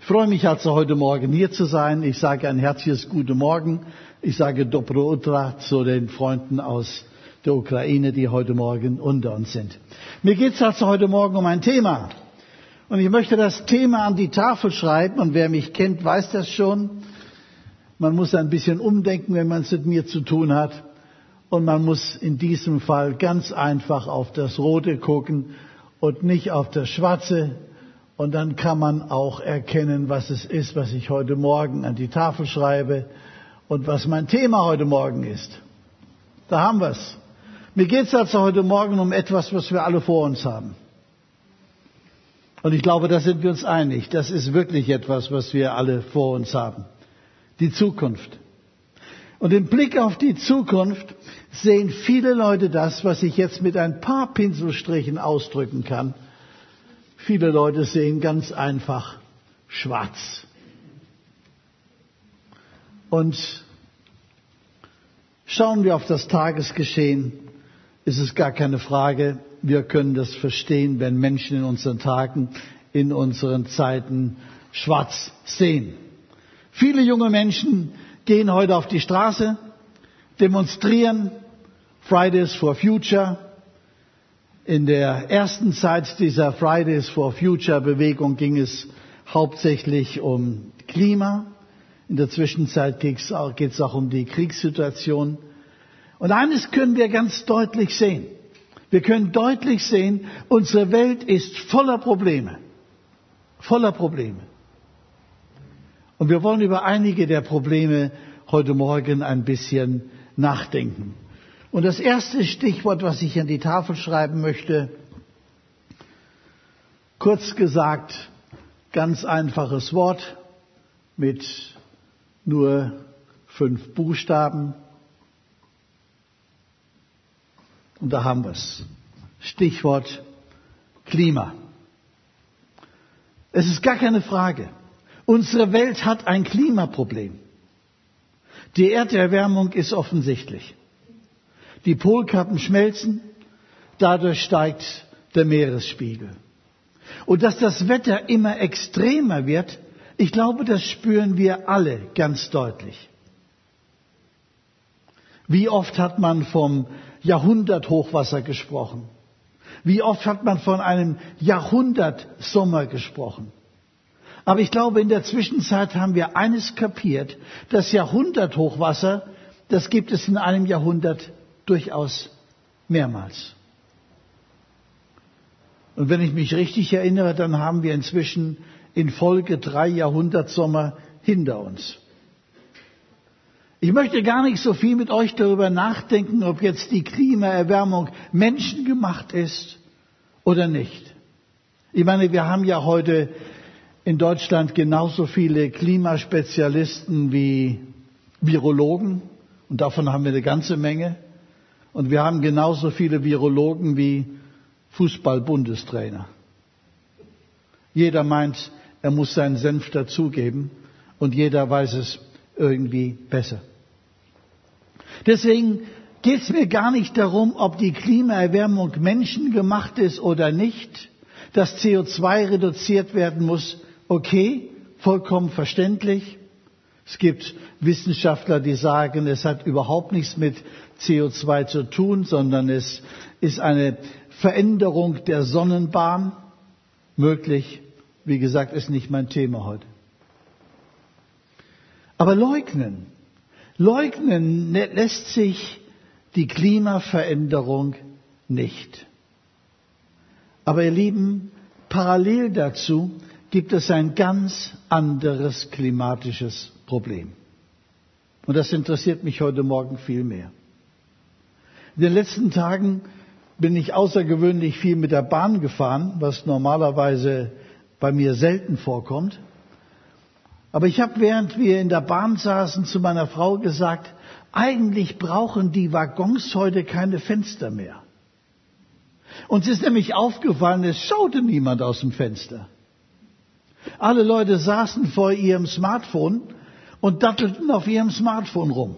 freue mich also heute Morgen hier zu sein. Ich sage ein herzliches Guten Morgen. Ich sage Dobro Utra zu den Freunden aus der Ukraine, die heute Morgen unter uns sind. Mir geht es also heute Morgen um ein Thema. Und ich möchte das Thema an die Tafel schreiben. Und wer mich kennt, weiß das schon. Man muss ein bisschen umdenken, wenn man es mit mir zu tun hat. Und man muss in diesem Fall ganz einfach auf das Rote gucken und nicht auf das Schwarze. Und dann kann man auch erkennen, was es ist, was ich heute Morgen an die Tafel schreibe und was mein Thema heute Morgen ist. Da haben wir es. Mir geht es also heute Morgen um etwas, was wir alle vor uns haben. Und ich glaube, da sind wir uns einig. Das ist wirklich etwas, was wir alle vor uns haben. Die Zukunft. Und im Blick auf die Zukunft sehen viele Leute das, was ich jetzt mit ein paar Pinselstrichen ausdrücken kann. Viele Leute sehen ganz einfach schwarz. Und schauen wir auf das Tagesgeschehen, ist es gar keine Frage, wir können das verstehen, wenn Menschen in unseren Tagen, in unseren Zeiten schwarz sehen. Viele junge Menschen gehen heute auf die Straße, demonstrieren, Fridays for Future. In der ersten Zeit dieser Fridays for Future Bewegung ging es hauptsächlich um Klima. In der Zwischenzeit geht es auch um die Kriegssituation. Und eines können wir ganz deutlich sehen. Wir können deutlich sehen, unsere Welt ist voller Probleme. Voller Probleme. Und wir wollen über einige der Probleme heute Morgen ein bisschen nachdenken. Und das erste Stichwort, was ich an die Tafel schreiben möchte, kurz gesagt, ganz einfaches Wort mit nur 5 Buchstaben. Und da haben wir es. Stichwort Klima. Es ist gar keine Frage. Unsere Welt hat ein Klimaproblem. Die Erderwärmung ist offensichtlich. Die Polkappen schmelzen, dadurch steigt der Meeresspiegel. Und dass das Wetter immer extremer wird, ich glaube, das spüren wir alle ganz deutlich. Wie oft hat man vom Jahrhunderthochwasser gesprochen? Wie oft hat man von einem Jahrhundertsommer gesprochen? Aber ich glaube, in der Zwischenzeit haben wir eines kapiert. Das Jahrhunderthochwasser, das gibt es in einem Jahrhundert durchaus mehrmals. Und wenn ich mich richtig erinnere, dann haben wir inzwischen in Folge 3 Jahrhundertsommer hinter uns. Ich möchte gar nicht so viel mit euch darüber nachdenken, ob jetzt die Klimaerwärmung menschengemacht ist oder nicht. Ich meine, wir haben ja heute in Deutschland genauso viele Klimaspezialisten wie Virologen. Und davon haben wir eine ganze Menge. Und wir haben genauso viele Virologen wie Fußball-Bundestrainer. Jeder meint, er muss seinen Senf dazugeben und jeder weiß es irgendwie besser. Deswegen geht es mir gar nicht darum, ob die Klimaerwärmung menschengemacht ist oder nicht. Dass CO2 reduziert werden muss, okay, vollkommen verständlich. Es gibt Wissenschaftler, die sagen, es hat überhaupt nichts mit CO2 zu tun, sondern es ist eine Veränderung der Sonnenbahn möglich. Wie gesagt, ist nicht mein Thema heute. Aber leugnen lässt sich die Klimaveränderung nicht. Aber ihr Lieben, parallel dazu gibt es ein ganz anderes klimatisches Problem. Und das interessiert mich heute Morgen viel mehr. In den letzten Tagen bin ich außergewöhnlich viel mit der Bahn gefahren, was normalerweise bei mir selten vorkommt. Aber ich habe, während wir in der Bahn saßen, zu meiner Frau gesagt, eigentlich brauchen die Waggons heute keine Fenster mehr. Uns ist nämlich aufgefallen, es schaute niemand aus dem Fenster. Alle Leute saßen vor ihrem Smartphone und dattelten auf ihrem Smartphone rum.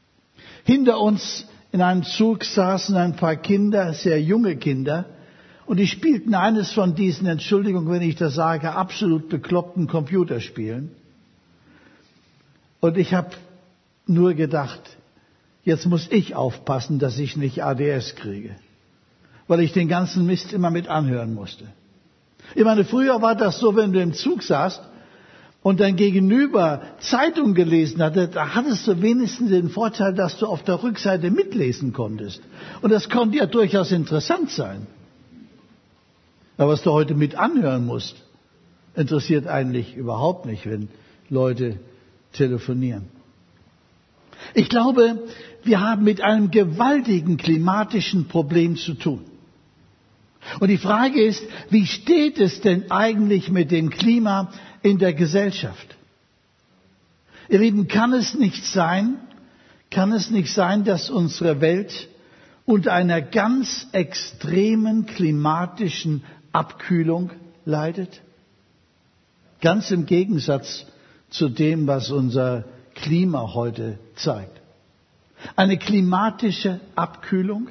Hinter uns in einem Zug saßen ein paar Kinder, sehr junge Kinder, Und die spielten eines von diesen, Entschuldigung, wenn ich das sage, absolut bekloppten Computerspielen. Und ich habe nur gedacht, jetzt muss ich aufpassen, dass ich nicht ADS kriege. Weil ich den ganzen Mist immer mit anhören musste. Ich meine, früher war das so, wenn du im Zug saßt und dein Gegenüber Zeitung gelesen hatte, da hattest du wenigstens den Vorteil, dass du auf der Rückseite mitlesen konntest. Und das konnte ja durchaus interessant sein. Aber was du heute mit anhören musst, interessiert eigentlich überhaupt nicht, wenn Leute telefonieren. Ich glaube, wir haben mit einem gewaltigen klimatischen Problem zu tun. Und die Frage ist, wie steht es denn eigentlich mit dem Klima in der Gesellschaft? Ihr Lieben, kann es nicht sein, dass unsere Welt unter einer ganz extremen klimatischen Abkühlung leidet? Ganz im Gegensatz zu dem, was unser Klima heute zeigt. Eine klimatische Abkühlung?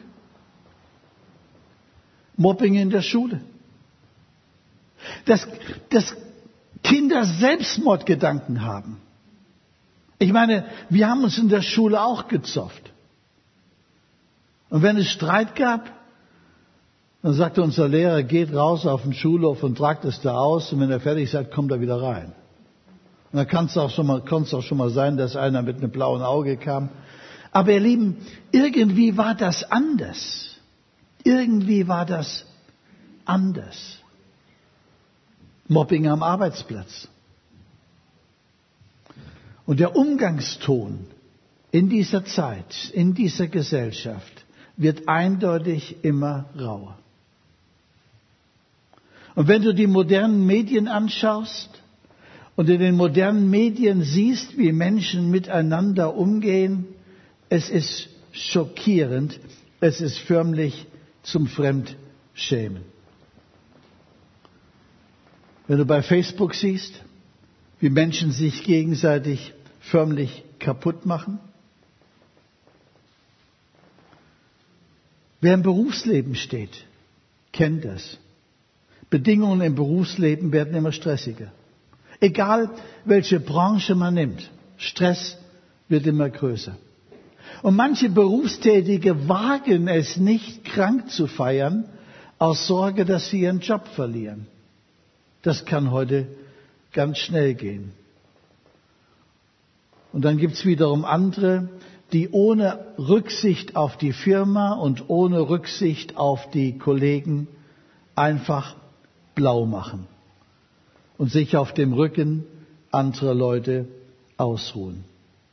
Mobbing in der Schule. Dass Kinder Selbstmordgedanken haben. Ich meine, wir haben uns in der Schule auch gezofft. Und wenn es Streit gab, dann sagte unser Lehrer, geht raus auf den Schulhof und tragt es da aus. Und wenn er fertig seid, kommt er wieder rein. Und dann kann es auch schon mal sein, dass einer mit einem blauen Auge kam. Aber ihr Lieben, irgendwie war das anders. Mobbing am Arbeitsplatz. Und der Umgangston in dieser Zeit, in dieser Gesellschaft, wird eindeutig immer rauer. Und wenn du die modernen Medien anschaust und in den modernen Medien siehst, wie Menschen miteinander umgehen, es ist schockierend, es ist förmlich zum Fremdschämen. Wenn du bei Facebook siehst, wie Menschen sich gegenseitig förmlich kaputt machen. Wer im Berufsleben steht, kennt das. Bedingungen im Berufsleben werden immer stressiger. Egal, welche Branche man nimmt, Stress wird immer größer. Und manche Berufstätige wagen es nicht, krank zu feiern, aus Sorge, dass sie ihren Job verlieren. Das kann heute ganz schnell gehen. Und dann gibt's wiederum andere, die ohne Rücksicht auf die Firma und ohne Rücksicht auf die Kollegen einfach blau machen und sich auf dem Rücken anderer Leute ausruhen.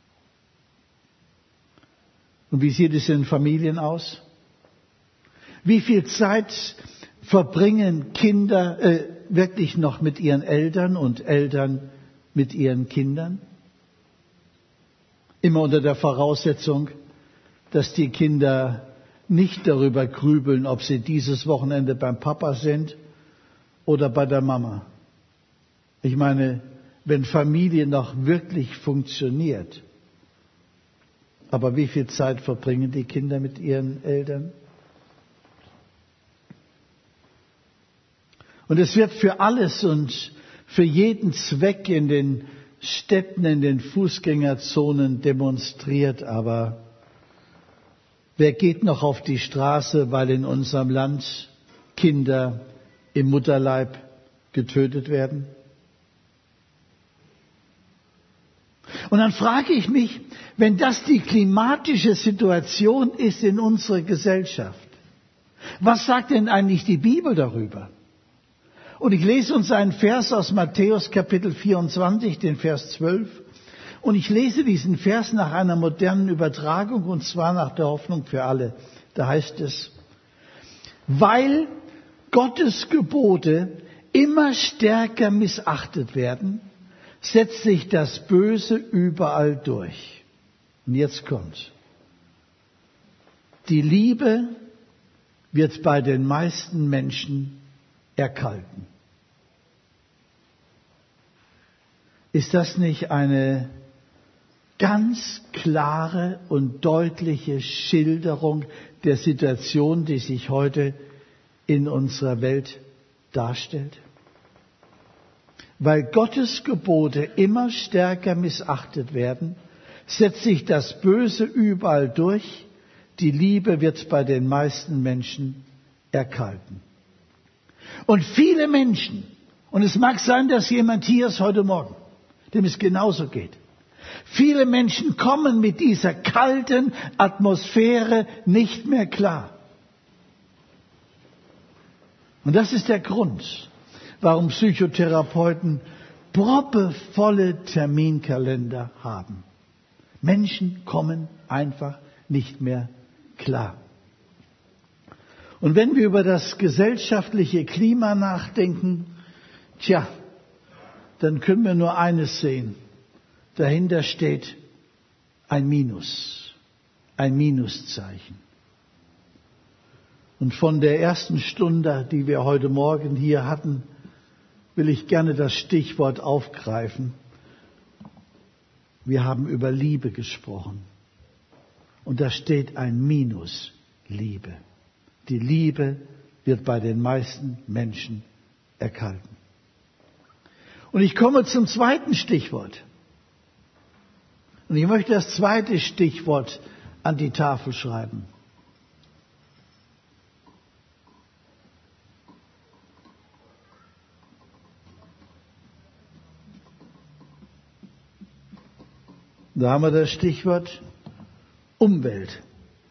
Und wie sieht es in Familien aus? Wie viel Zeit verbringen Kinder wirklich noch mit ihren Eltern und Eltern mit ihren Kindern? Immer unter der Voraussetzung, dass die Kinder nicht darüber grübeln, ob sie dieses Wochenende beim Papa sind oder bei der Mama. Ich meine, wenn Familie noch wirklich funktioniert, aber wie viel Zeit verbringen die Kinder mit ihren Eltern? Und es wird für alles und für jeden Zweck in den Städten, in den Fußgängerzonen demonstriert, aber wer geht noch auf die Straße, weil in unserem Land Kinder im Mutterleib getötet werden? Und dann frage ich mich, wenn das die klimatische Situation ist in unserer Gesellschaft, was sagt denn eigentlich die Bibel darüber? Und ich lese uns einen Vers aus Matthäus Kapitel 24, den Vers 12. Und ich lese diesen Vers nach einer modernen Übertragung, und zwar nach der Hoffnung für alle. Da heißt es, weil Gottes Gebote immer stärker missachtet werden, setzt sich das Böse überall durch. Und jetzt kommt's. Die Liebe wird bei den meisten Menschen erkalten. Ist das nicht eine ganz klare und deutliche Schilderung der Situation, die sich heute in unserer Welt darstellt? Weil Gottes Gebote immer stärker missachtet werden, setzt sich das Böse überall durch. Die Liebe wird bei den meisten Menschen erkalten. Und viele Menschen, und es mag sein, dass jemand hier ist heute Morgen, dem es genauso geht. Viele Menschen kommen mit dieser kalten Atmosphäre nicht mehr klar. Und das ist der Grund, warum Psychotherapeuten proppevolle Terminkalender haben. Menschen kommen einfach nicht mehr klar. Und wenn wir über das gesellschaftliche Klima nachdenken, dann können wir nur eines sehen. Dahinter steht ein Minus, ein Minuszeichen. Und von der ersten Stunde, die wir heute Morgen hier hatten, will ich gerne das Stichwort aufgreifen. Wir haben über Liebe gesprochen. Und da steht ein Minus, Liebe. Die Liebe wird bei den meisten Menschen erkalten. Und ich komme zum zweiten Stichwort. Und ich möchte das zweite Stichwort an die Tafel schreiben. Da haben wir das Stichwort Umwelt.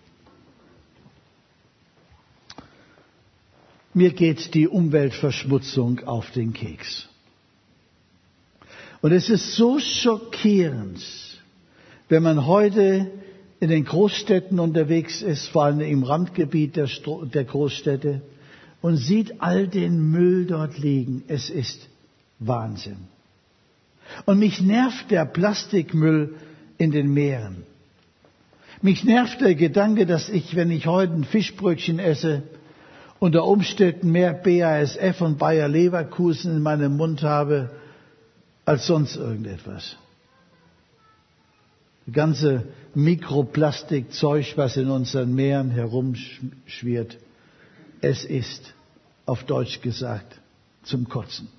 Mir geht die Umweltverschmutzung auf den Keks. Und es ist so schockierend, wenn man heute in den Großstädten unterwegs ist, vor allem im Randgebiet der Großstädte, und sieht all den Müll dort liegen. Es ist Wahnsinn. Und mich nervt der Plastikmüll in den Meeren. Mich nervt der Gedanke, dass ich, wenn ich heute ein Fischbrötchen esse, unter Umständen mehr BASF und Bayer Leverkusen in meinem Mund habe, als sonst irgendetwas. Das ganze Mikroplastikzeug, was in unseren Meeren herumschwirrt, es ist, auf Deutsch gesagt, zum Kotzen.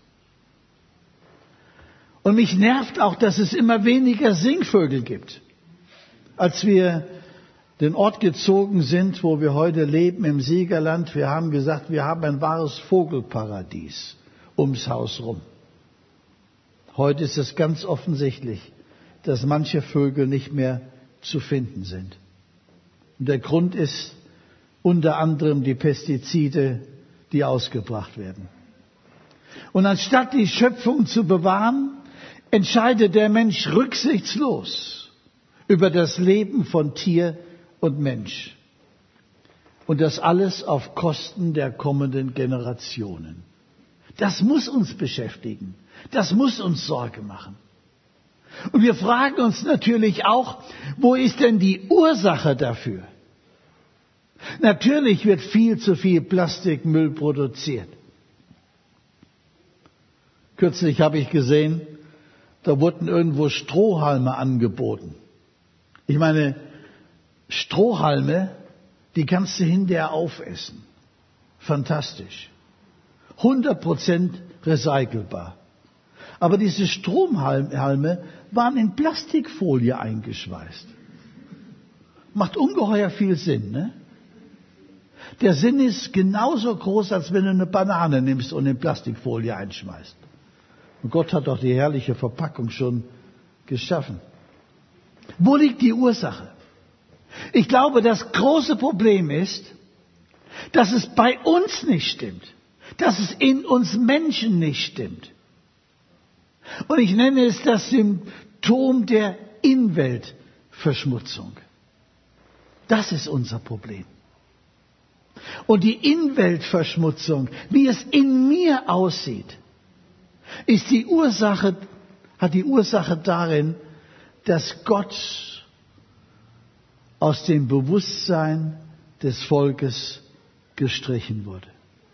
Und mich nervt auch, dass es immer weniger Singvögel gibt. Als wir den Ort gezogen sind, wo wir heute leben, im Siegerland, wir haben gesagt, wir haben ein wahres Vogelparadies ums Haus rum. Heute ist es ganz offensichtlich, dass manche Vögel nicht mehr zu finden sind. Und der Grund ist unter anderem die Pestizide, die ausgebracht werden. Und anstatt die Schöpfung zu bewahren, entscheidet der Mensch rücksichtslos über das Leben von Tier und Mensch. Und das alles auf Kosten der kommenden Generationen. Das muss uns beschäftigen. Das muss uns Sorge machen. Und wir fragen uns natürlich auch, wo ist denn die Ursache dafür? Natürlich wird viel zu viel Plastikmüll produziert. Kürzlich habe ich gesehen, da wurden irgendwo Strohhalme angeboten. Ich meine, Strohhalme, die kannst du hinterher aufessen. Fantastisch. 100% recycelbar. Aber diese Strohhalme waren in Plastikfolie eingeschweißt. Macht ungeheuer viel Sinn, ne? Der Sinn ist genauso groß, als wenn du eine Banane nimmst und in Plastikfolie einschmeißt. Und Gott hat doch die herrliche Verpackung schon geschaffen. Wo liegt die Ursache? Ich glaube, das große Problem ist, dass es bei uns nicht stimmt, dass es in uns Menschen nicht stimmt. Und ich nenne es das Symptom der Innenweltverschmutzung. Das ist unser Problem. Und die Innenweltverschmutzung, wie es in mir aussieht, hat die Ursache darin, dass Gott aus dem Bewusstsein des Volkes gestrichen wurde.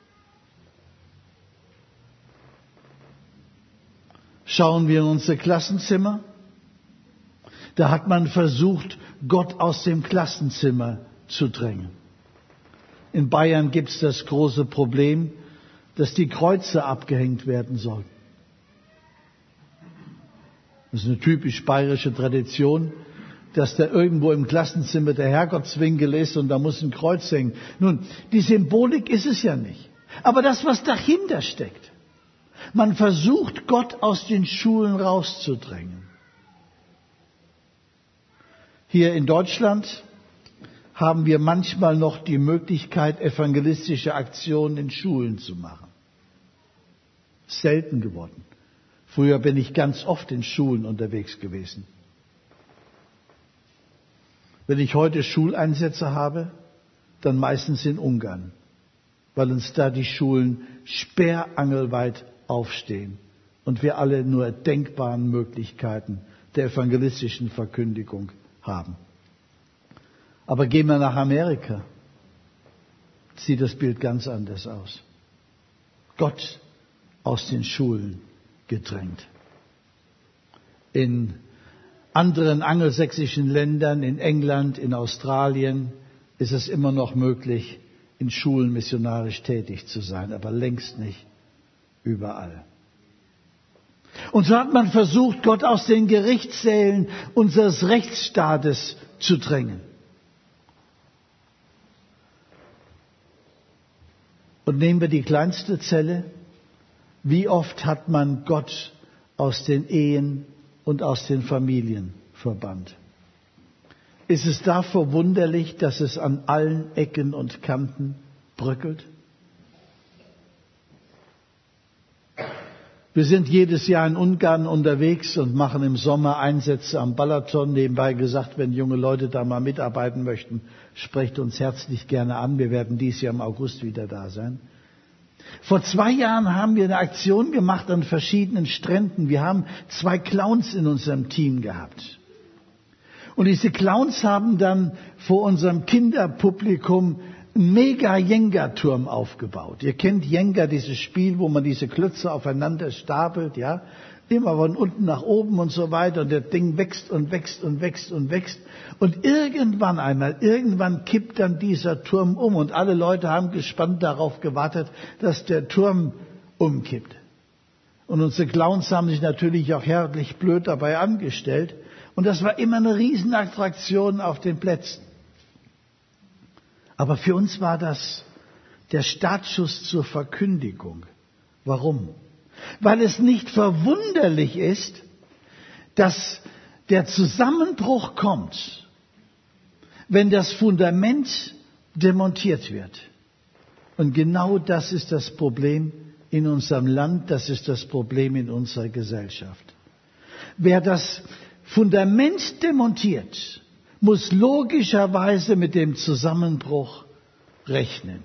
Schauen wir in unsere Klassenzimmer. Da hat man versucht, Gott aus dem Klassenzimmer zu drängen. in Bayern gibt es das große Problem, dass die Kreuze abgehängt werden sollen. Das ist eine typisch bayerische Tradition, dass da irgendwo im Klassenzimmer der Herrgottswinkel ist und da muss ein Kreuz hängen. Nun, die Symbolik ist es ja nicht. Aber das, was dahinter steckt, man versucht, Gott aus den Schulen rauszudrängen. Hier in Deutschland haben wir manchmal noch die Möglichkeit, evangelistische Aktionen in Schulen zu machen. Selten geworden. Früher bin ich ganz oft in Schulen unterwegs gewesen. Wenn ich heute Schuleinsätze habe, dann meistens in Ungarn, weil uns da die Schulen sperrangelweit aufstehen und wir alle nur denkbaren Möglichkeiten der evangelistischen Verkündigung haben. Aber gehen wir nach Amerika, sieht das Bild ganz anders aus. Gott aus den Schulen gedrängt. In anderen angelsächsischen Ländern, in England, in Australien, ist es immer noch möglich, in Schulen missionarisch tätig zu sein, aber längst nicht überall. Und so hat man versucht, Gott aus den Gerichtssälen unseres Rechtsstaates zu drängen. Und nehmen wir die kleinste Zelle. Wie oft hat man Gott aus den Ehen und aus den Familien verbannt? Ist es da verwunderlich, dass es an allen Ecken und Kanten bröckelt? Wir sind jedes Jahr in Ungarn unterwegs und machen im Sommer Einsätze am Balaton. Nebenbei gesagt, wenn junge Leute da mal mitarbeiten möchten, sprecht uns herzlich gerne an. Wir werden dieses Jahr im August wieder da sein. Vor 2 Jahren haben wir eine Aktion gemacht an verschiedenen Stränden. Wir haben 2 Clowns in unserem Team gehabt. Und diese Clowns haben dann vor unserem Kinderpublikum einen Mega-Jenga-Turm aufgebaut. Ihr kennt Jenga, dieses Spiel, wo man diese Klötze aufeinander stapelt, ja? Immer von unten nach oben und so weiter. Und das Ding wächst und wächst und wächst und wächst. Und irgendwann kippt dann dieser Turm um. Und alle Leute haben gespannt darauf gewartet, dass der Turm umkippt. Und unsere Clowns haben sich natürlich auch herrlich blöd dabei angestellt. Und das war immer eine Riesenattraktion auf den Plätzen. Aber für uns war das der Startschuss zur Verkündigung. Warum? Weil es nicht verwunderlich ist, dass der Zusammenbruch kommt, wenn das Fundament demontiert wird. Und genau das ist das Problem in unserem Land, das ist das Problem in unserer Gesellschaft. Wer das Fundament demontiert, muss logischerweise mit dem Zusammenbruch rechnen.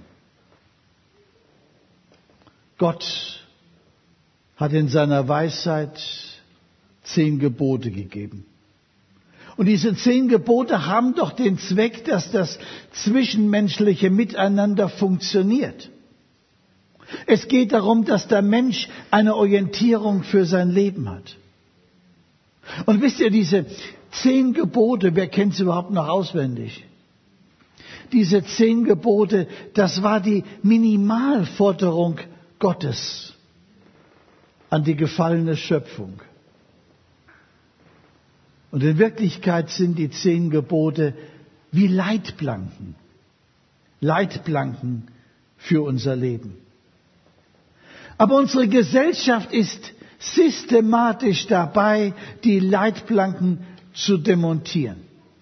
Gott hat in seiner Weisheit 10 Gebote gegeben. Und diese 10 Gebote haben doch den Zweck, dass das zwischenmenschliche Miteinander funktioniert. Es geht darum, dass der Mensch eine Orientierung für sein Leben hat. Und wisst ihr, diese 10 Gebote, wer kennt sie überhaupt noch auswendig? Diese 10 Gebote, das war die Minimalforderung Gottes an die gefallene Schöpfung. Und in Wirklichkeit sind die 10 Gebote wie Leitplanken für unser Leben. Aber unsere Gesellschaft ist systematisch dabei, die Leitplanken zu demontieren.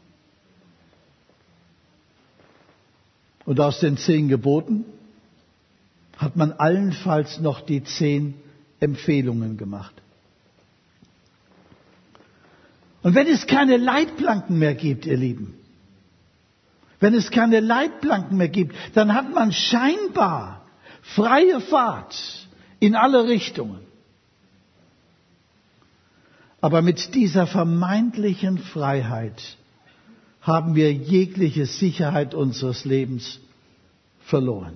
Und aus den 10 Geboten hat man allenfalls noch die 10 Empfehlungen gemacht. Und wenn es keine Leitplanken mehr gibt, ihr Lieben, wenn es keine Leitplanken mehr gibt, dann hat man scheinbar freie Fahrt in alle Richtungen. Aber mit dieser vermeintlichen Freiheit haben wir jegliche Sicherheit unseres Lebens verloren.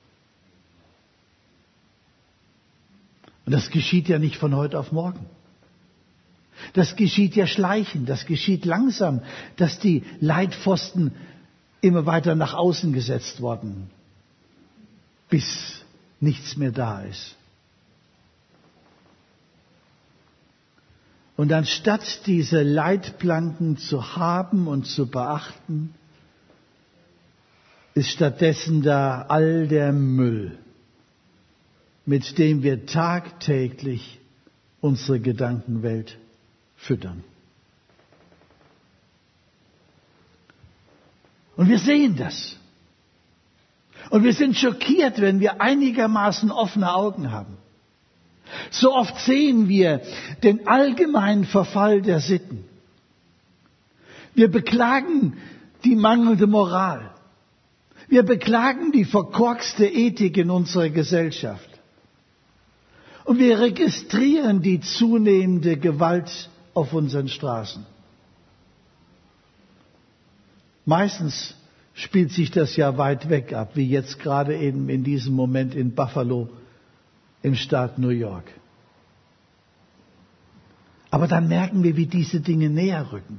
Und das geschieht ja nicht von heute auf morgen. Das geschieht ja schleichend, das geschieht langsam, dass die Leitpfosten immer weiter nach außen gesetzt worden bis nichts mehr da ist. Und anstatt diese Leitplanken zu haben und zu beachten, ist stattdessen da all der Müll, mit dem wir tagtäglich unsere Gedankenwelt füttern. Und wir sehen das. Und wir sind schockiert, wenn wir einigermaßen offene Augen haben. So oft sehen wir den allgemeinen Verfall der Sitten. Wir beklagen die mangelnde Moral. Wir beklagen die verkorkste Ethik in unserer Gesellschaft. Und wir registrieren die zunehmende Gewalt auf unseren Straßen. Meistens spielt sich das ja weit weg ab, wie jetzt gerade eben in diesem Moment in Buffalo im Staat New York. Aber dann merken wir, wie diese Dinge näher rücken.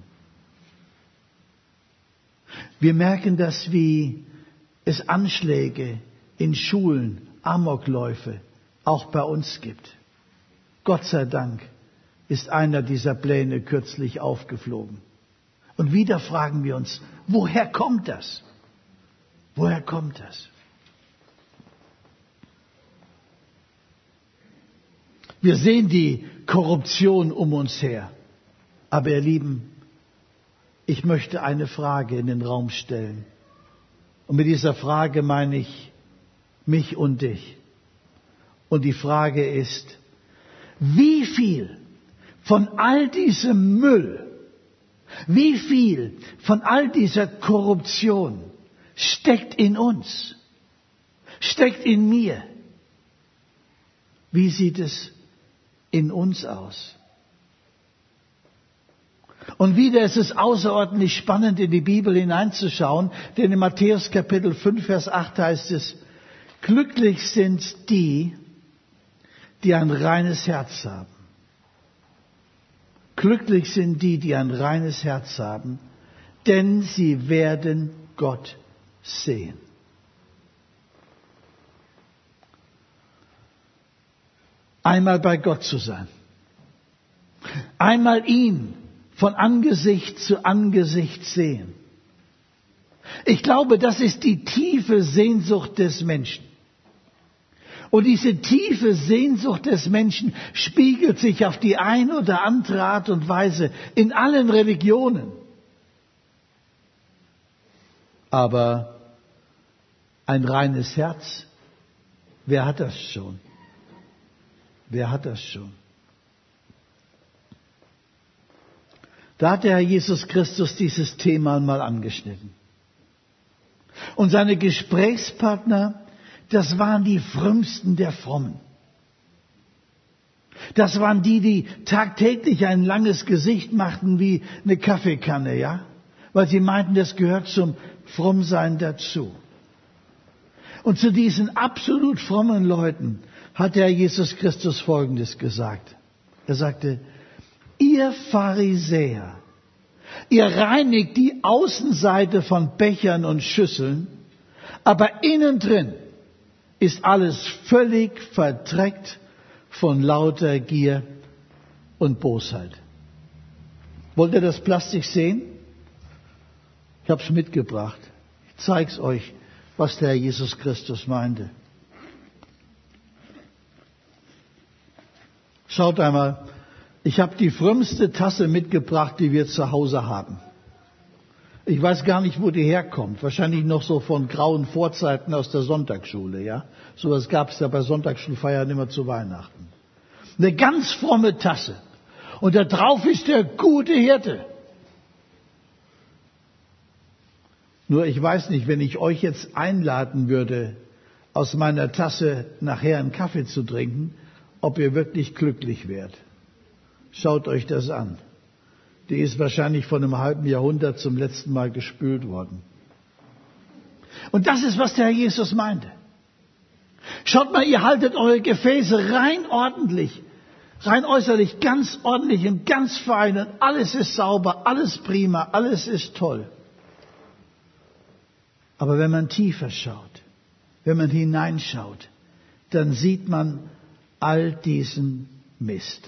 Wir merken das, wie es Anschläge in Schulen, Amokläufe auch bei uns gibt. Gott sei Dank ist einer dieser Pläne kürzlich aufgeflogen. Und wieder fragen wir uns, woher kommt das? Woher kommt das? Wir sehen die Korruption um uns her. Aber ihr Lieben, ich möchte eine Frage in den Raum stellen. Und mit dieser Frage meine ich mich und dich. Und die Frage ist, wie viel von all diesem Müll, wie viel von all dieser Korruption steckt in uns, steckt in mir? Wie sieht es in uns aus? Und wieder ist es außerordentlich spannend, in die Bibel hineinzuschauen, denn in Matthäus Kapitel 5, Vers 8 heißt es, glücklich sind die, die ein reines Herz haben. Glücklich sind die, die ein reines Herz haben, denn sie werden Gott sehen. Einmal bei Gott zu sein. Einmal ihn von Angesicht zu Angesicht sehen. Ich glaube, das ist die tiefe Sehnsucht des Menschen. Und diese tiefe Sehnsucht des Menschen spiegelt sich auf die eine oder andere Art und Weise in allen Religionen. Aber ein reines Herz, wer hat das schon? Wer hat das schon? Da hat der Herr Jesus Christus dieses Thema mal angeschnitten. Und seine Gesprächspartner, das waren die Frömmsten der Frommen. Das waren die, die tagtäglich ein langes Gesicht machten wie eine Kaffeekanne, ja? Weil sie meinten, das gehört zum Frommsein dazu. Und zu diesen absolut frommen Leuten hat der Herr Jesus Christus Folgendes gesagt. Er sagte, ihr Pharisäer, ihr reinigt die Außenseite von Bechern und Schüsseln, aber innen drin ist alles völlig verdreckt von lauter Gier und Bosheit. Wollt ihr das Plastik sehen? Ich habe es mitgebracht. Ich zeige es euch, was der Herr Jesus Christus meinte. Schaut einmal, ich habe die frömmste Tasse mitgebracht, die wir zu Hause haben. Ich weiß gar nicht, wo die herkommt. Wahrscheinlich noch so von grauen Vorzeiten aus der Sonntagsschule, ja? Sowas gab es ja bei Sonntagsschulfeiern immer zu Weihnachten. Eine ganz fromme Tasse. Und da drauf ist der gute Hirte. Nur ich weiß nicht, wenn ich euch jetzt einladen würde, aus meiner Tasse nachher einen Kaffee zu trinken, ob ihr wirklich glücklich wärt. Schaut euch das an. Die ist wahrscheinlich vor einem halben Jahrhundert zum letzten Mal gespült worden. Und das ist, was der Herr Jesus meinte. Schaut mal, ihr haltet eure Gefäße rein ordentlich, rein äußerlich ganz ordentlich und ganz fein und alles ist sauber, alles prima, alles ist toll. Aber wenn man tiefer schaut, wenn man hineinschaut, dann sieht man all diesen Mist.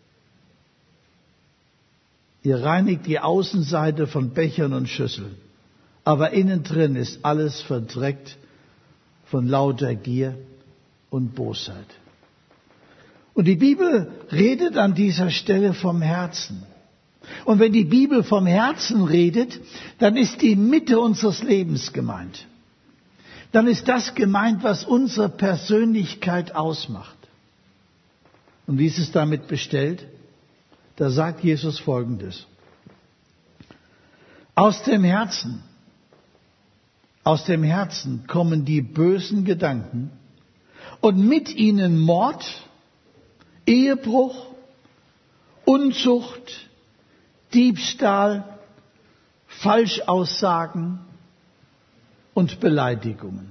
Ihr reinigt die Außenseite von Bechern und Schüsseln, aber innen drin ist alles verdreckt von lauter Gier und Bosheit. Und die Bibel redet an dieser Stelle vom Herzen. Und wenn die Bibel vom Herzen redet, dann ist die Mitte unseres Lebens gemeint. Dann ist das gemeint, was unsere Persönlichkeit ausmacht. Und wie ist es damit bestellt? Da sagt Jesus Folgendes. Aus dem Herzen kommen die bösen Gedanken und mit ihnen Mord, Ehebruch, Unzucht, Diebstahl, Falschaussagen und Beleidigungen.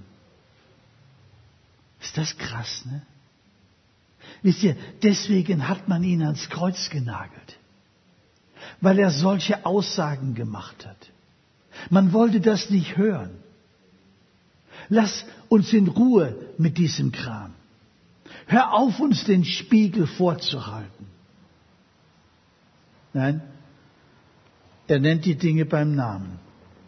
Ist das krass, ne? Wisst ihr, deswegen hat man ihn ans Kreuz genagelt, weil er solche Aussagen gemacht hat. Man wollte das nicht hören. Lass uns in Ruhe mit diesem Kram. Hör auf, uns den Spiegel vorzuhalten. Nein, er nennt die Dinge beim Namen.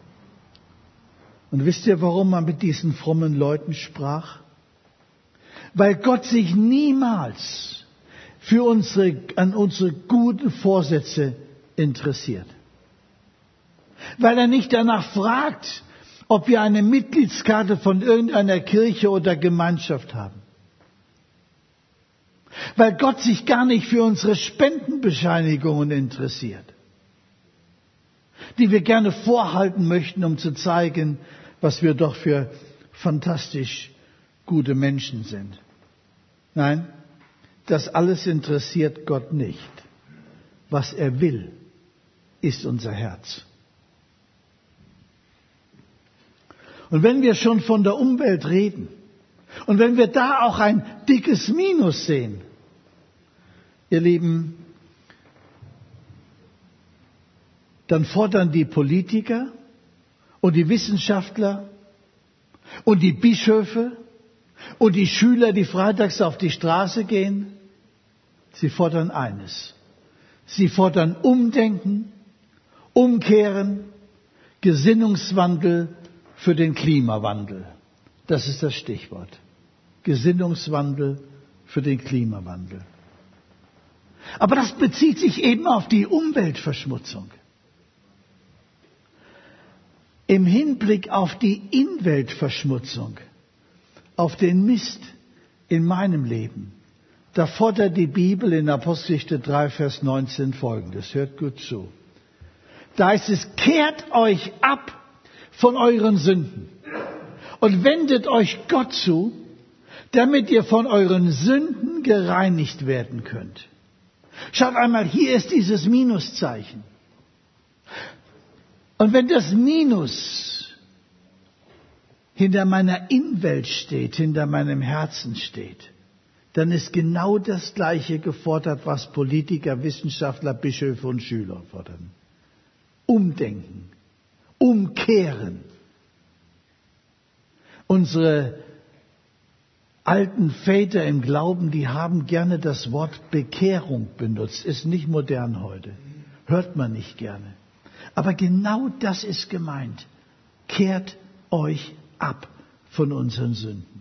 Und wisst ihr, warum man mit diesen frommen Leuten sprach? Weil Gott sich niemals an unsere guten Vorsätze interessiert. Weil er nicht danach fragt, ob wir eine Mitgliedskarte von irgendeiner Kirche oder Gemeinschaft haben. Weil Gott sich gar nicht für unsere Spendenbescheinigungen interessiert, die wir gerne vorhalten möchten, um zu zeigen, was wir doch für fantastisch gute Menschen sind. Nein, das alles interessiert Gott nicht. Was er will, ist unser Herz. Und wenn wir schon von der Umwelt reden und wenn wir da auch ein dickes Minus sehen, ihr Lieben, dann fordern die Politiker und die Wissenschaftler und die Bischöfe und die Schüler, die freitags auf die Straße gehen, sie fordern eines. Sie fordern Umdenken, Umkehren, Gesinnungswandel für den Klimawandel. Das ist das Stichwort. Gesinnungswandel für den Klimawandel. Aber das bezieht sich eben auf die Umweltverschmutzung. Im Hinblick auf die Inweltverschmutzung, auf den Mist in meinem Leben, da fordert die Bibel in Apostelgeschichte 3, Vers 19 Folgendes. Hört gut zu. Da heißt es, kehrt euch ab von euren Sünden und wendet euch Gott zu, damit ihr von euren Sünden gereinigt werden könnt. Schaut einmal, hier ist dieses Minuszeichen. Und wenn das Minus hinter meiner Innenwelt steht, hinter meinem Herzen steht, dann ist genau das Gleiche gefordert, was Politiker, Wissenschaftler, Bischöfe und Schüler fordern. Umdenken, umkehren. Unsere alten Väter im Glauben, die haben gerne das Wort Bekehrung benutzt. Ist nicht modern heute. Hört man nicht gerne. Aber genau das ist gemeint. Kehrt euch ab von unseren Sünden.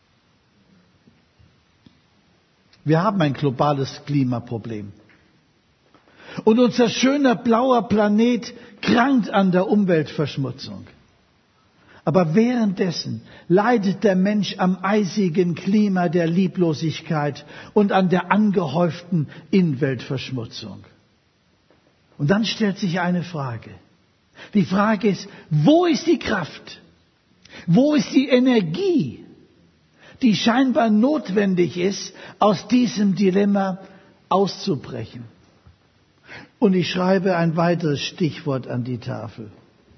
Wir haben ein globales Klimaproblem. Und unser schöner blauer Planet krankt an der Umweltverschmutzung. Aber währenddessen leidet der Mensch am eisigen Klima der Lieblosigkeit und an der angehäuften Innenweltverschmutzung. Und dann stellt sich eine Frage. Die Frage ist, wo ist die Kraft? Wo ist die Energie, die scheinbar notwendig ist, aus diesem Dilemma auszubrechen? Und ich schreibe ein weiteres Stichwort an die Tafel.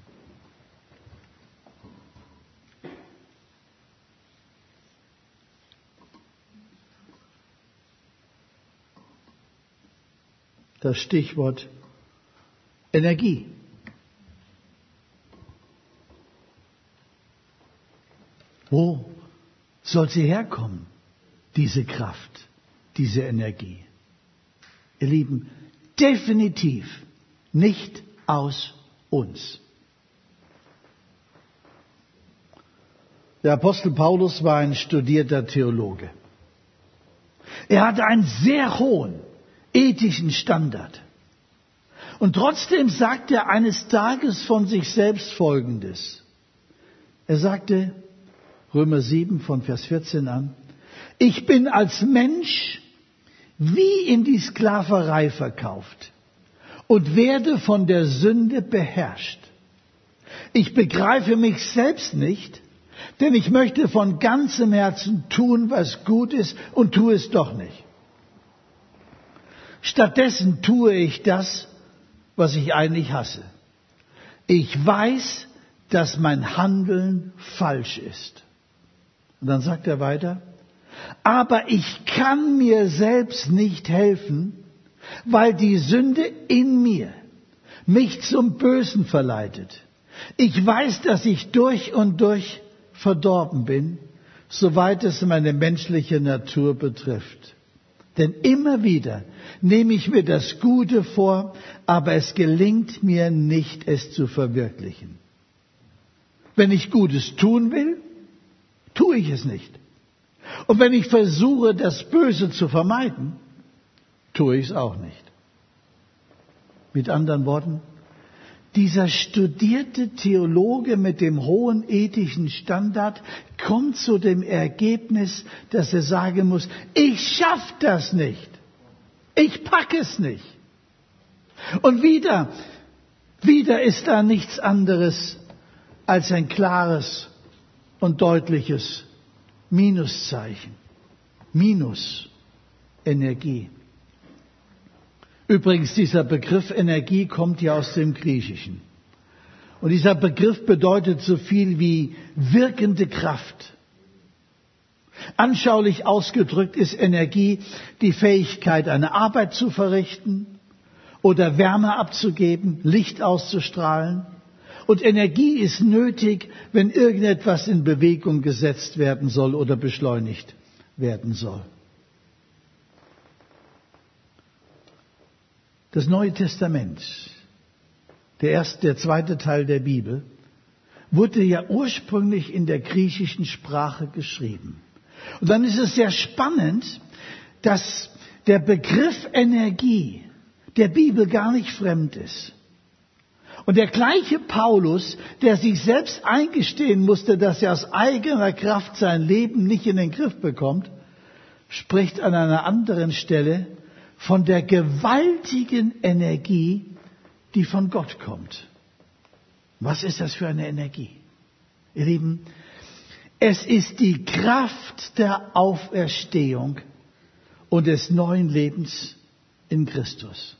Das Stichwort Energie. Wo soll sie herkommen, diese Kraft, diese Energie? Ihr Lieben, definitiv nicht aus uns. Der Apostel Paulus war ein studierter Theologe. Er hatte einen sehr hohen ethischen Standard. Und trotzdem sagte er eines Tages von sich selbst Folgendes. Er sagte, Römer 7 von Vers 14 an, ich bin als Mensch wie in die Sklaverei verkauft und werde von der Sünde beherrscht. Ich begreife mich selbst nicht, denn ich möchte von ganzem Herzen tun, was gut ist, und tue es doch nicht. Stattdessen tue ich das, was ich eigentlich hasse. Ich weiß, dass mein Handeln falsch ist. Und dann sagt er weiter, aber ich kann mir selbst nicht helfen, weil die Sünde in mir mich zum Bösen verleitet. Ich weiß, dass ich durch und durch verdorben bin, soweit es meine menschliche Natur betrifft. Denn immer wieder nehme ich mir das Gute vor, aber es gelingt mir nicht, es zu verwirklichen. Wenn ich Gutes tun will, tue ich es nicht. Und wenn ich versuche, das Böse zu vermeiden, tue ich es auch nicht. Mit anderen Worten, dieser studierte Theologe mit dem hohen ethischen Standard kommt zu dem Ergebnis, dass er sagen muss, ich schaffe das nicht. Ich packe es nicht. Und wieder ist da nichts anderes als ein klares und deutliches Minuszeichen. Minus Energie. Übrigens, dieser Begriff Energie kommt ja aus dem Griechischen. Und dieser Begriff bedeutet so viel wie wirkende Kraft. Anschaulich ausgedrückt ist Energie die Fähigkeit, eine Arbeit zu verrichten oder Wärme abzugeben, Licht auszustrahlen. Und Energie ist nötig, wenn irgendetwas in Bewegung gesetzt werden soll oder beschleunigt werden soll. Das Neue Testament, der zweite Teil der Bibel, wurde ja ursprünglich in der griechischen Sprache geschrieben. Und dann ist es sehr spannend, dass der Begriff Energie der Bibel gar nicht fremd ist. Und der gleiche Paulus, der sich selbst eingestehen musste, dass er aus eigener Kraft sein Leben nicht in den Griff bekommt, spricht an einer anderen Stelle von der gewaltigen Energie, die von Gott kommt. Was ist das für eine Energie? Ihr Lieben, es ist die Kraft der Auferstehung und des neuen Lebens in Christus.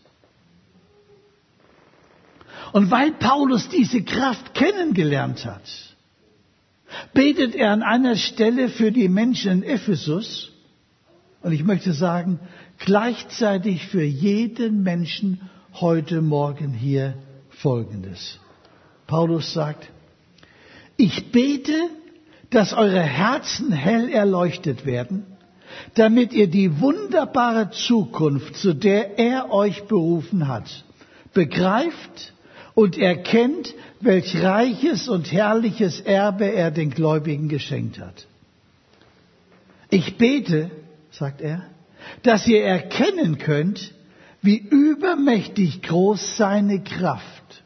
Und weil Paulus diese Kraft kennengelernt hat, betet er an einer Stelle für die Menschen in Ephesus, und ich möchte sagen, gleichzeitig für jeden Menschen heute Morgen hier Folgendes. Paulus sagt, ich bete, dass eure Herzen hell erleuchtet werden, damit ihr die wunderbare Zukunft, zu der er euch berufen hat, begreift und erkennt, welch reiches und herrliches Erbe er den Gläubigen geschenkt hat. Ich bete, sagt er, dass ihr erkennen könnt, wie übermächtig groß seine Kraft.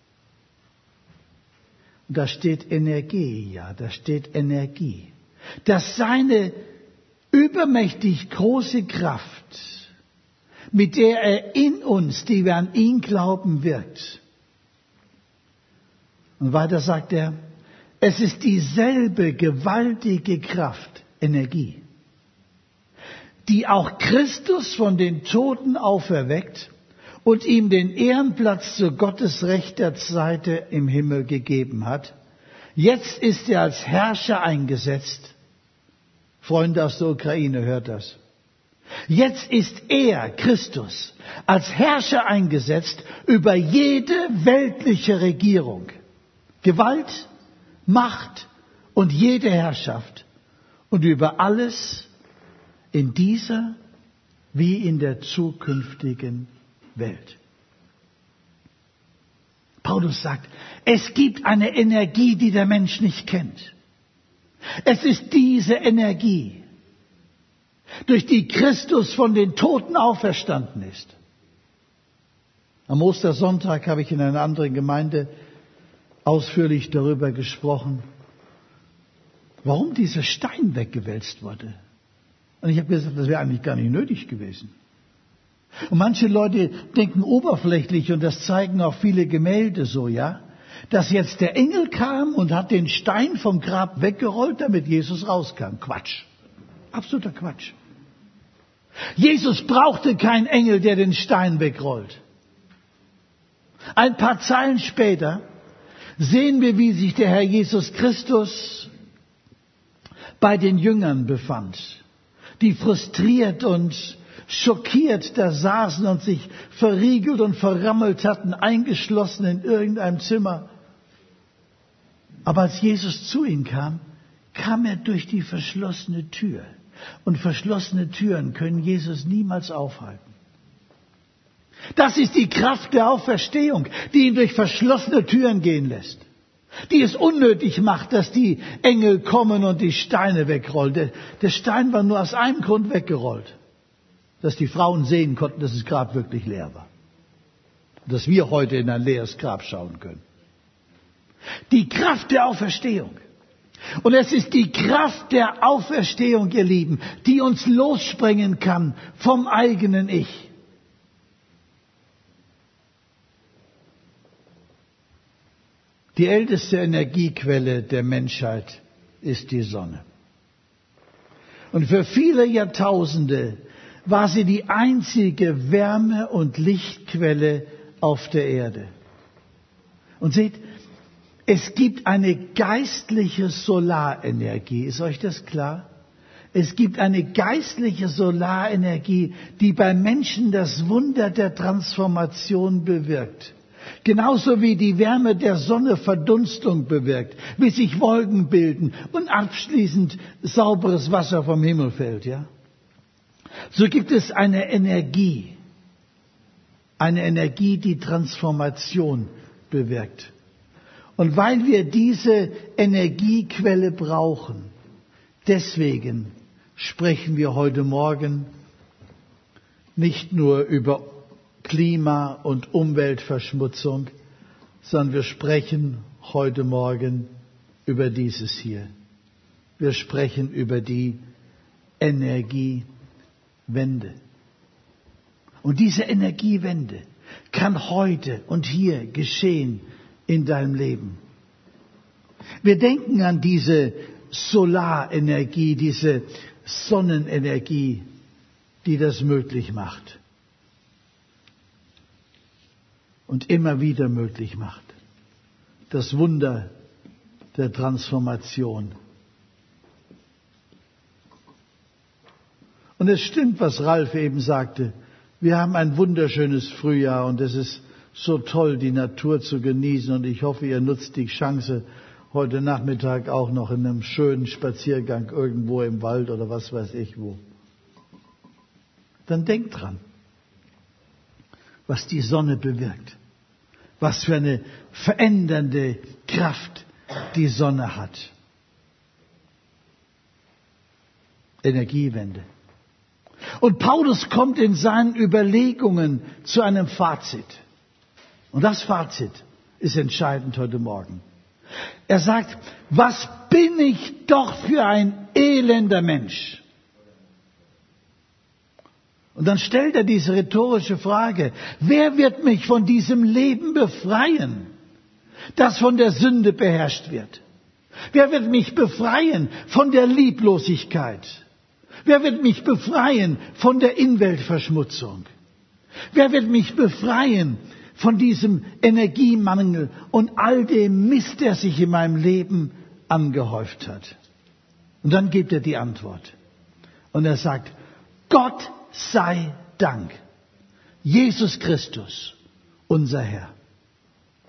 Und da steht Energie, ja, da steht Energie. Dass seine übermächtig große Kraft, mit der er in uns, die wir an ihn glauben, wirkt. Und weiter sagt er, es ist dieselbe gewaltige Kraft, Energie, die auch Christus von den Toten auferweckt und ihm den Ehrenplatz zu Gottes rechter Seite im Himmel gegeben hat. Jetzt ist er als Herrscher eingesetzt. Freunde aus der Ukraine, hört das. Jetzt ist er, Christus, als Herrscher eingesetzt über jede weltliche Regierung, Gewalt, Macht und jede Herrschaft. und über alles in dieser wie in der zukünftigen Welt. Paulus sagt, es gibt eine Energie, die der Mensch nicht kennt. Es ist diese Energie, durch die Christus von den Toten auferstanden ist. Am Ostersonntag habe ich in einer anderen Gemeinde ausführlich darüber gesprochen, warum dieser Stein weggewälzt wurde. Und ich habe gesagt, das wäre eigentlich gar nicht nötig gewesen. Und manche Leute denken oberflächlich, und das zeigen auch viele Gemälde so, ja, dass jetzt der Engel kam und hat den Stein vom Grab weggerollt, damit Jesus rauskam. Quatsch. Absoluter Quatsch. Jesus brauchte keinen Engel, der den Stein wegrollt. Ein paar Zeilen später sehen wir, wie sich der Herr Jesus Christus bei den Jüngern befand, die frustriert und schockiert da saßen und sich verriegelt und verrammelt hatten, eingeschlossen in irgendeinem Zimmer. Aber als Jesus zu ihnen kam, kam er durch die verschlossene Tür. Und verschlossene Türen können Jesus niemals aufhalten. Das ist die Kraft der Auferstehung, die ihn durch verschlossene Türen gehen lässt. Die es unnötig macht, dass die Engel kommen und die Steine wegrollen. Der Stein war nur aus einem Grund weggerollt. Dass die Frauen sehen konnten, dass das Grab wirklich leer war. Dass wir heute in ein leeres Grab schauen können. Die Kraft der Auferstehung. Und es ist die Kraft der Auferstehung, ihr Lieben, die uns lossprengen kann vom eigenen Ich. Die älteste Energiequelle der Menschheit ist die Sonne. Und für viele Jahrtausende war sie die einzige Wärme- und Lichtquelle auf der Erde. Und seht, es gibt eine geistliche Solarenergie. Ist euch das klar? Es gibt eine geistliche Solarenergie, die beim Menschen das Wunder der Transformation bewirkt. Genauso wie die Wärme der Sonne Verdunstung bewirkt, wie sich Wolken bilden und abschließend sauberes Wasser vom Himmel fällt, ja? So gibt es eine Energie, die Transformation bewirkt. Und weil wir diese Energiequelle brauchen, deswegen sprechen wir heute Morgen nicht nur über Klima- und Umweltverschmutzung, sondern wir sprechen heute Morgen über dieses hier. Wir sprechen über die Energiewende. Und diese Energiewende kann heute und hier geschehen in deinem Leben. Wir denken an diese Solarenergie, diese Sonnenenergie, die das möglich macht. Und immer wieder möglich macht. Das Wunder der Transformation. Und es stimmt, was Ralf eben sagte. Wir haben ein wunderschönes Frühjahr und es ist so toll, die Natur zu genießen. Und ich hoffe, ihr nutzt die Chance heute Nachmittag auch noch in einem schönen Spaziergang irgendwo im Wald oder was weiß ich wo. Dann denkt dran, was die Sonne bewirkt. Was für eine verändernde Kraft die Sonne hat. Energiewende. Und Paulus kommt in seinen Überlegungen zu einem Fazit. Und das Fazit ist entscheidend heute Morgen. Er sagt, was bin ich doch für ein elender Mensch? Und dann stellt er diese rhetorische Frage, wer wird mich von diesem Leben befreien, das von der Sünde beherrscht wird? Wer wird mich befreien von der Lieblosigkeit? Wer wird mich befreien von der Umweltverschmutzung? Wer wird mich befreien von diesem Energiemangel und all dem Mist, der sich in meinem Leben angehäuft hat? Und dann gibt er die Antwort. Und er sagt, Gott sei Dank, Jesus Christus, unser Herr.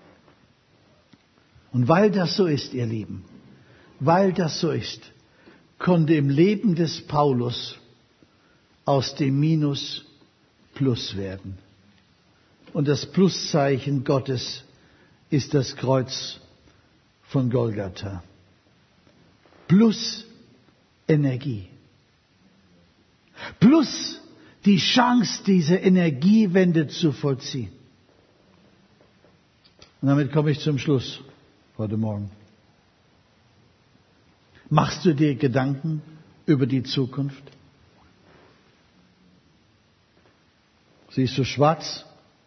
Und weil das so ist, ihr Lieben, weil das so ist, konnte im Leben des Paulus aus dem Minus Plus werden. Und das Pluszeichen Gottes ist das Kreuz von Golgatha. Plus Energie. Plus die Chance, diese Energiewende zu vollziehen. Und damit komme ich zum Schluss heute Morgen. Machst du dir Gedanken über die Zukunft? Siehst du schwarz?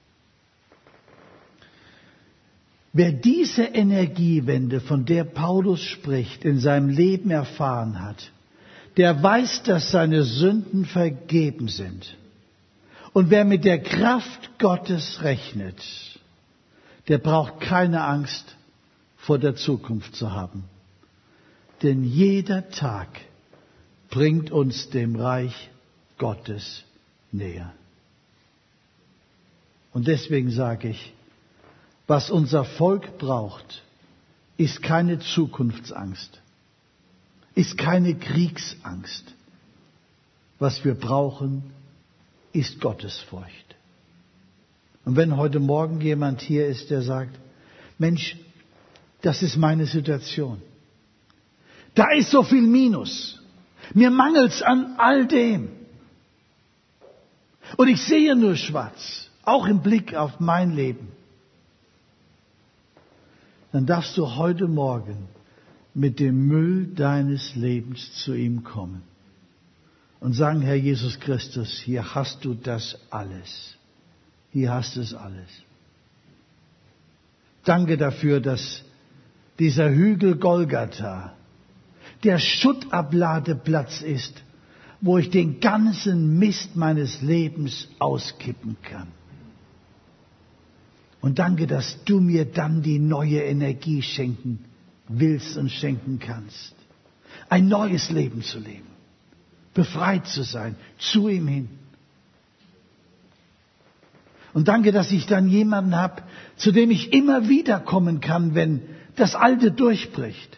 Wer diese Energiewende, von der Paulus spricht, in seinem Leben erfahren hat, der weiß, dass seine Sünden vergeben sind. Und wer mit der Kraft Gottes rechnet, der braucht keine Angst vor der Zukunft zu haben. Denn jeder Tag bringt uns dem Reich Gottes näher. Und deswegen sage ich, was unser Volk braucht, ist keine Zukunftsangst, ist keine Kriegsangst. Was wir brauchen, ist Gottesfurcht. Und wenn heute Morgen jemand hier ist, der sagt, Mensch, das ist meine Situation. Da ist so viel Minus. Mir mangelt's an all dem. Und ich sehe nur schwarz, auch im Blick auf mein Leben. Dann darfst du heute Morgen mit dem Müll deines Lebens zu ihm kommen und sagen, Herr Jesus Christus, hier hast du das alles. Hier hast du es alles. Danke dafür, dass dieser Hügel Golgatha der Schuttabladeplatz ist, wo ich den ganzen Mist meines Lebens auskippen kann. Und danke, dass du mir dann die neue Energie schenken willst und schenken kannst. Ein neues Leben zu leben. Befreit zu sein. Zu ihm hin. Und danke, dass ich dann jemanden habe, zu dem ich immer wieder kommen kann, wenn das Alte durchbricht.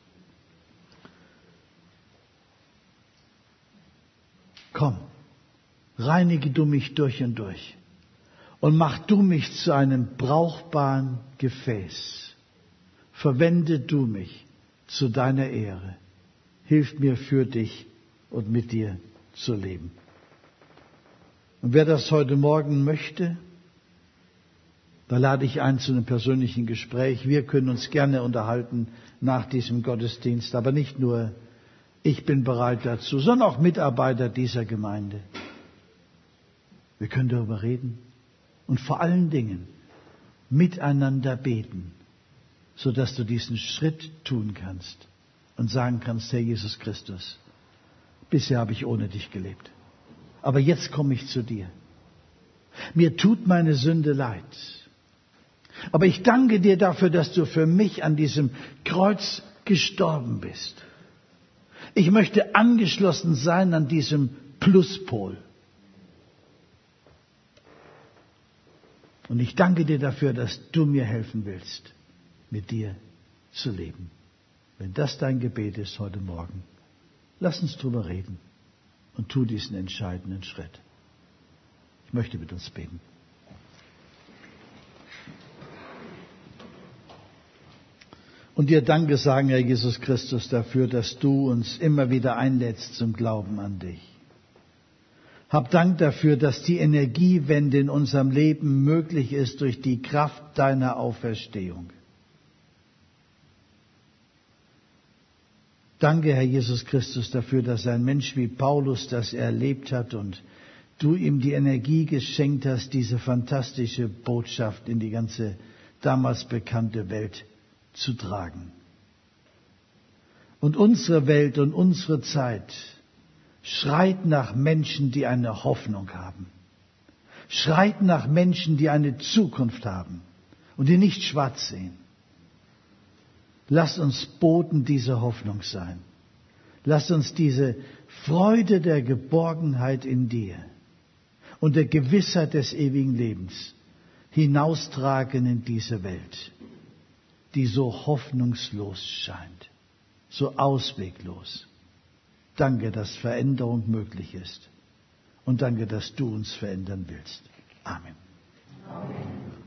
Komm, reinige du mich durch und durch. Und mach du mich zu einem brauchbaren Gefäß. Verwende du mich zu deiner Ehre. Hilf mir für dich und mit dir zu leben. Und wer das heute Morgen möchte, da lade ich ein zu einem persönlichen Gespräch. Wir können uns gerne unterhalten nach diesem Gottesdienst, aber nicht nur ich bin bereit dazu, sondern auch Mitarbeiter dieser Gemeinde. Wir können darüber reden. Und vor allen Dingen miteinander beten, sodass du diesen Schritt tun kannst und sagen kannst, Herr Jesus Christus, bisher habe ich ohne dich gelebt, aber jetzt komme ich zu dir. Mir tut meine Sünde leid, aber ich danke dir dafür, dass du für mich an diesem Kreuz gestorben bist. Ich möchte angeschlossen sein an diesem Pluspol. Und ich danke dir dafür, dass du mir helfen willst, mit dir zu leben. Wenn das dein Gebet ist heute Morgen, lass uns drüber reden und tu diesen entscheidenden Schritt. Ich möchte mit uns beten. Und dir Danke sagen, Herr Jesus Christus, dafür, dass du uns immer wieder einlädst zum Glauben an dich. Hab Dank dafür, dass die Energiewende in unserem Leben möglich ist durch die Kraft deiner Auferstehung. Danke, Herr Jesus Christus, dafür, dass ein Mensch wie Paulus das erlebt hat und du ihm die Energie geschenkt hast, diese fantastische Botschaft in die ganze damals bekannte Welt zu tragen. Und unsere Welt und unsere Zeit schreit nach Menschen, die eine Hoffnung haben. Schreit nach Menschen, die eine Zukunft haben und die nicht schwarz sehen. Lass uns Boten dieser Hoffnung sein. Lass uns diese Freude der Geborgenheit in dir und der Gewissheit des ewigen Lebens hinaustragen in diese Welt, die so hoffnungslos scheint, so ausweglos. Danke, dass Veränderung möglich ist. Und danke, dass du uns verändern willst. Amen. Amen.